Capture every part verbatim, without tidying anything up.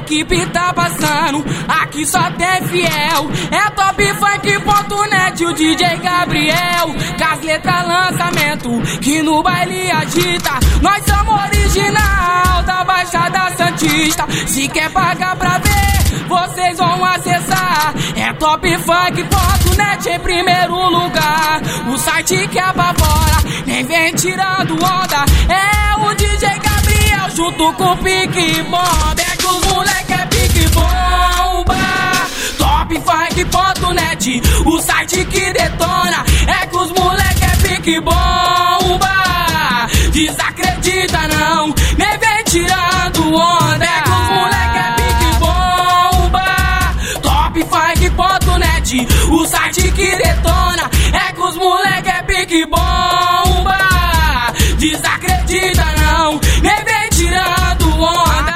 equipe tá passando, aqui só tem fiel. É top funk ponto net, o D J Gabriel. Com as letras lançamento, que no baile agita. Nós somos original da Baixada Santista. Se quer pagar pra ver, vocês vão acessar. É top funk ponto net em primeiro lugar. O site que apavora, nem vem tirando onda. É o D J Gabriel junto com o Pique Bomba. É que os moleque é Pique Bomba. top funk ponto net, o site que detona. É que os moleque é Pique Bomba. Desacredita não, nem vem tirando onda. É que os moleque é Pique Bomba. top funk ponto net, o site que detona. É que os moleque é Pique Bomba. Desacredita não, nem vem tirando onda.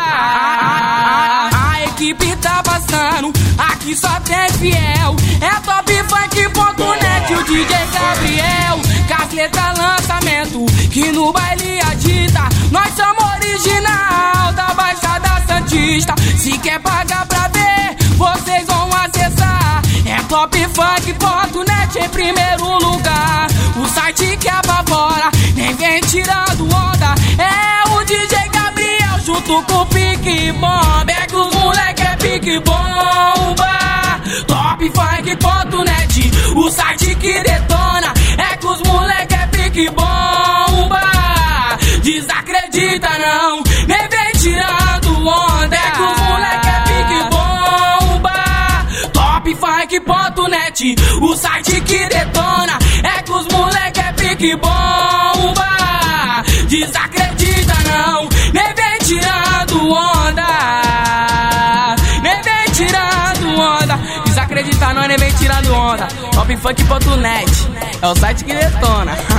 A equipe tá passando, aqui só tem fiel. É top funk ponto net, o D J Gabriel. Com as letras lançamento, que no baile agita. Nós somos original da Baixada Santista. Se quer pagar pra ver, vocês vão acessar. É top funk ponto net em primeiro lugar. O site que apavora, nem vem tirando onda. É o D J Gabriel junto com o Pique Bomba. É que os moleque é Pique Bomba. top funk ponto net, o site que detona. É que os moleque é Pique Bomba. Desacredita não, nem vem tirando onda. É que os moleque é Pique Bomba. top funk ponto net, o site que detona. É que os moleque é Pique Bomba. Desacredita não, nem vem tirando onda. Nem vem tirando onda. Desacredita não, nem vem tirando onda. top funk ponto net é o site que detona.